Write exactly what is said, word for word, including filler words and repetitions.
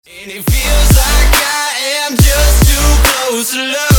And it feels like I am just too close to love.